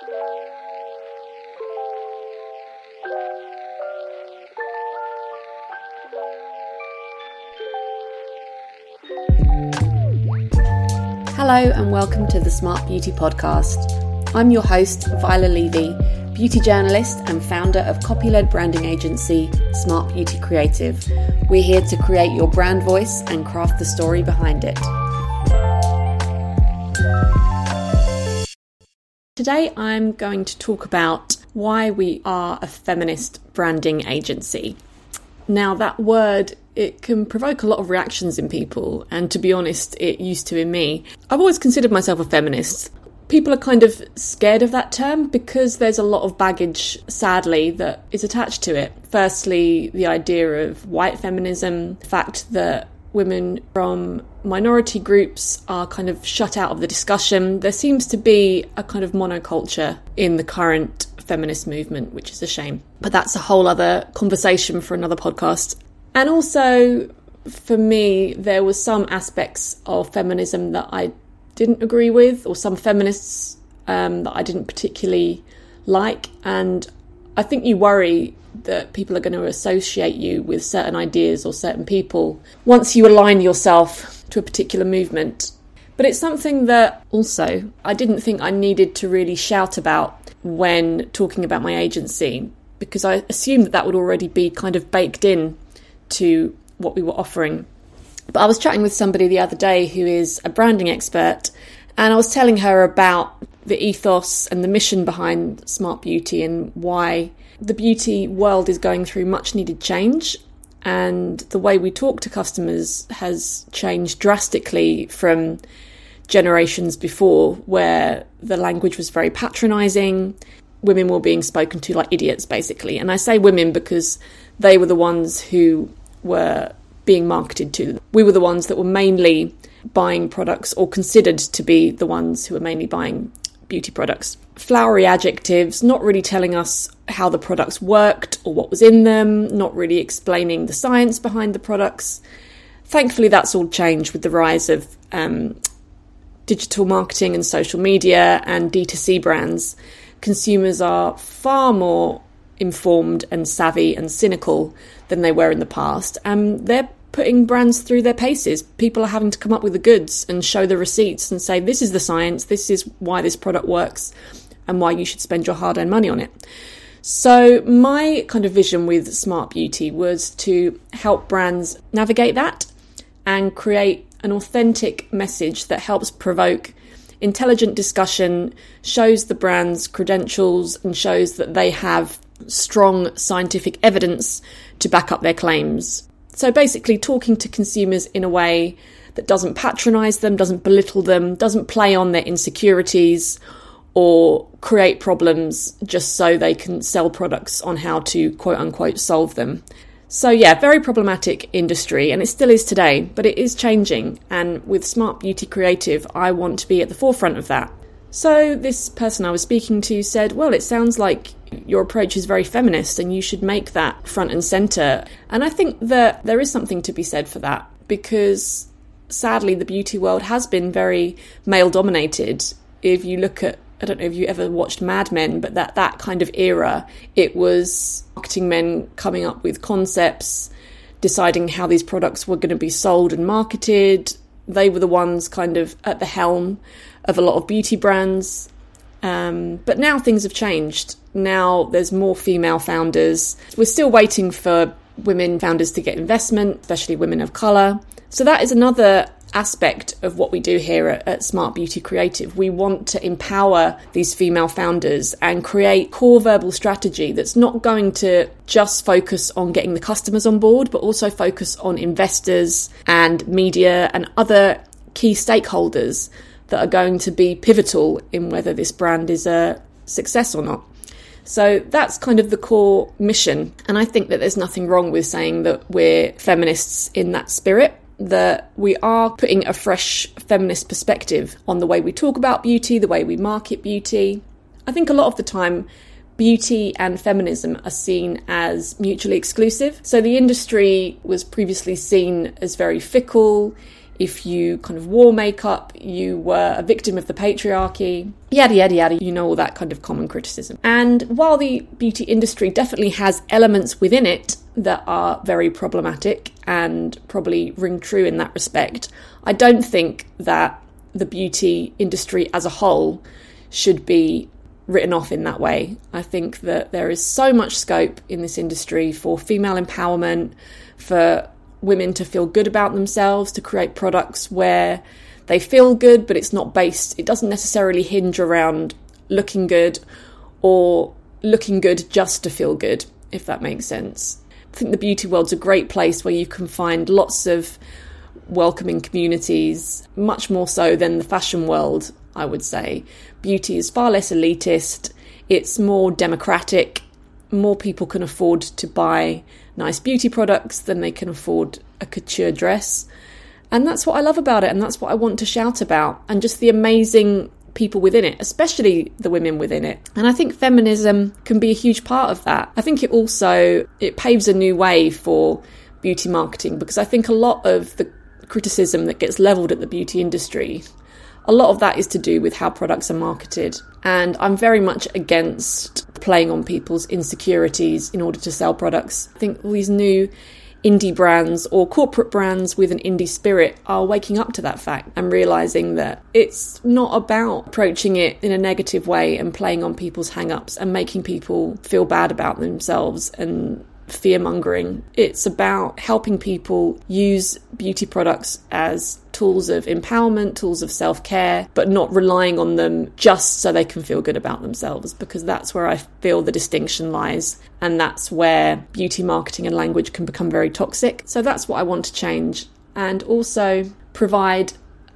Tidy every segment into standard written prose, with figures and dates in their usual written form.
Hello and welcome to the Smart Beauty Podcast. I'm your host, Viola Levy, beauty journalist and founder of copy-led branding agency Smart Beauty Creative. We're here to create your brand voice and craft the story behind it. Today I'm going to talk about why we are a feminist branding agency. Now that word, it can provoke a lot of reactions in people, and to be honest, it used to in me. I've always considered myself a feminist. People are kind of scared of that term because there's a lot of baggage, sadly, that is attached to it. Firstly, the idea of white feminism, the fact that women from minority groups are kind of shut out of the discussion. There seems to be a kind of monoculture in the current feminist movement, which is a shame. But that's a whole other conversation for another podcast. And also, for me, there was some aspects of feminism that I didn't agree with, or some feminists that I didn't particularly like. And I think you worry that people are going to associate you with certain ideas or certain people once you align yourself to a particular movement. But it's something that also I didn't think I needed to really shout about when talking about my agency, because I assumed that would already be kind of baked in to what we were offering. But I was chatting with somebody the other day who is a branding expert, and I was telling her about the ethos and the mission behind Smart Beauty and why the beauty world is going through much needed change, and the way we talk to customers has changed drastically from generations before, where the language was very patronising. Women were being spoken to like idiots, basically. And I say women because they were the ones who were being marketed to. We were the ones that were mainly buying products, or considered to be the ones who were mainly buying beauty products. Flowery adjectives, not really telling us how the products worked or what was in them, not really explaining the science behind the products. Thankfully, that's all changed with the rise of digital marketing and social media and D2C brands. Consumers are far more informed and savvy and cynical than they were in the past, and they're putting brands through their paces. People are having to come up with the goods and show the receipts and say, this is the science, this is why this product works and why you should spend your hard-earned money on it. So my kind of vision with Smart Beauty was to help brands navigate that and create an authentic message that helps provoke intelligent discussion, shows the brand's credentials and shows that they have strong scientific evidence to back up their claims. So basically talking to consumers in a way that doesn't patronise them, doesn't belittle them, doesn't play on their insecurities or create problems just so they can sell products on how to quote unquote solve them. So yeah, very problematic industry, and it still is today, but it is changing. And with Smart Beauty Creative, I want to be at the forefront of that. So this person I was speaking to said, well, it sounds like your approach is very feminist and you should make that front and centre. And I think that there is something to be said for that, because sadly the beauty world has been very male dominated. If you look at, I don't know if you ever watched Mad Men, but that kind of era, it was marketing men coming up with concepts, deciding how these products were going to be sold and marketed. They were the ones kind of at the helm of a lot of beauty brands. But now things have changed. Now there's more female founders. We're still waiting for women founders to get investment, especially women of colour. So that is another aspect of what we do here at Smart Beauty Creative. We want to empower these female founders and create core verbal strategy that's not going to just focus on getting the customers on board, but also focus on investors and media and other key stakeholders that are going to be pivotal in whether this brand is a success or not. So that's kind of the core mission. And I think that there's nothing wrong with saying that we're feminists in that spirit, that we are putting a fresh feminist perspective on the way we talk about beauty, the way we market beauty. I think a lot of the time, beauty and feminism are seen as mutually exclusive. So the industry was previously seen as very fickle. if you kind of wore makeup, you were a victim of the patriarchy, yada, yada, yada, all that kind of common criticism. And while the beauty industry definitely has elements within it that are very problematic and probably ring true in that respect, I don't think that the beauty industry as a whole should be written off in that way. I think that there is so much scope in this industry for female empowerment, for women to feel good about themselves, to create products where they feel good, but it doesn't necessarily hinge around looking good or looking good just to feel good, if that makes sense. I think the beauty world's a great place where you can find lots of welcoming communities, much more so than the fashion world, I would say. Beauty is far less elitist, it's more democratic, more people can afford to buy nice beauty products than they can afford a couture dress. And that's what I love about it, and that's what I want to shout about, and just the amazing people within it, especially the women within it. And I think feminism can be a huge part of that. I think it paves a new way for beauty marketing, because I think a lot of the criticism that gets levelled at the beauty industry, a lot of that is to do with how products are marketed. And I'm very much against playing on people's insecurities in order to sell products. I think all these new indie brands or corporate brands with an indie spirit are waking up to that fact and realising that it's not about approaching it in a negative way and playing on people's hang-ups and making people feel bad about themselves and fear-mongering. It's about helping people use beauty products as tools of empowerment, tools of self-care, but not relying on them just so they can feel good about themselves, because that's where I feel the distinction lies, and that's where beauty marketing and language can become very toxic. So that's what I want to change, and also provide,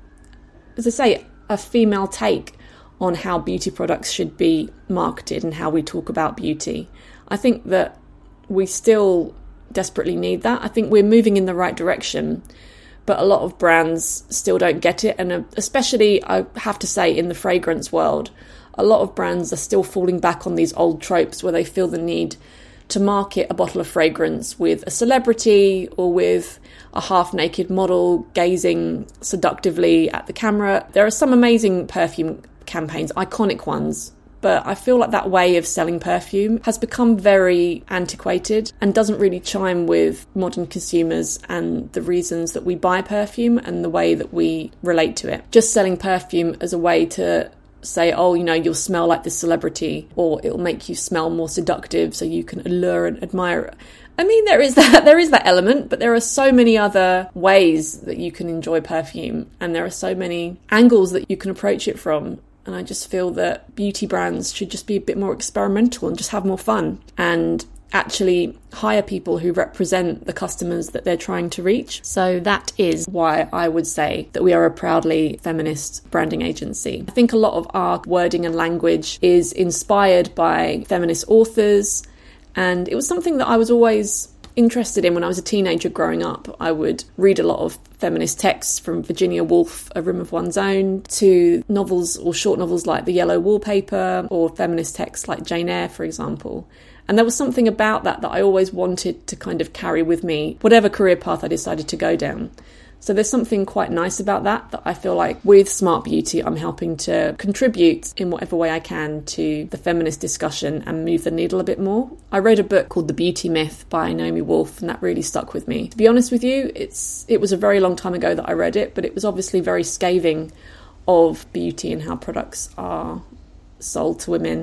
as I say, a female take on how beauty products should be marketed and how we talk about beauty. I think that we still desperately need that. I think we're moving in the right direction, but a lot of brands still don't get it. And especially, I have to say, in the fragrance world, a lot of brands are still falling back on these old tropes where they feel the need to market a bottle of fragrance with a celebrity or with a half-naked model gazing seductively at the camera. There are some amazing perfume campaigns, iconic ones, but I feel like that way of selling perfume has become very antiquated and doesn't really chime with modern consumers and the reasons that we buy perfume and the way that we relate to it. Just selling perfume as a way to say, oh, you'll smell like this celebrity, or it'll make you smell more seductive so you can allure and admire. I mean, there is that element, but there are so many other ways that you can enjoy perfume, and there are so many angles that you can approach it from. And I just feel that beauty brands should just be a bit more experimental and just have more fun and actually hire people who represent the customers that they're trying to reach. So that is why I would say that we are a proudly feminist branding agency. I think a lot of our wording and language is inspired by feminist authors, and it was something that I was always interested in when I was a teenager growing up. I would read a lot of feminist texts, from Virginia Woolf, A Room of One's Own, to novels or short novels like The Yellow Wallpaper, or feminist texts like Jane Eyre, for example. And there was something about that I always wanted to kind of carry with me, whatever career path I decided to go down. So there's something quite nice about that I feel like with Smart Beauty I'm helping to contribute in whatever way I can to the feminist discussion and move the needle a bit more. I read a book called The Beauty Myth by Naomi Wolf, and that really stuck with me. To be honest with you, it was a very long time ago that I read it, but it was obviously very scathing of beauty and how products are sold to women.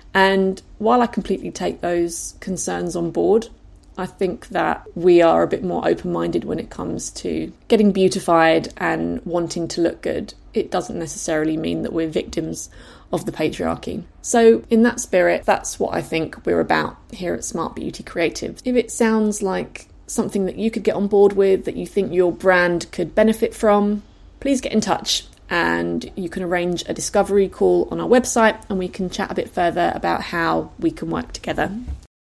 And while I completely take those concerns on board, I think that we are a bit more open-minded when it comes to getting beautified and wanting to look good. It doesn't necessarily mean that we're victims of the patriarchy. So in that spirit, that's what I think we're about here at Smart Beauty Creative. If it sounds like something that you could get on board with, that you think your brand could benefit from, please get in touch. And you can arrange a discovery call on our website, and we can chat a bit further about how we can work together.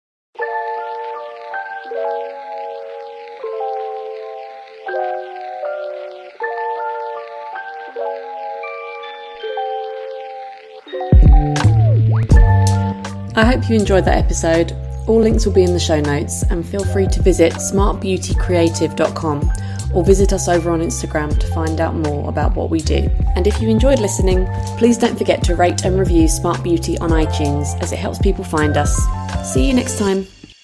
I hope you enjoyed that episode. All links will be in the show notes, and feel free to visit smartbeautycreative.com or visit us over on Instagram to find out more about what we do. And if you enjoyed listening, please don't forget to rate and review Smart Beauty on iTunes, as it helps people find us. See you next time.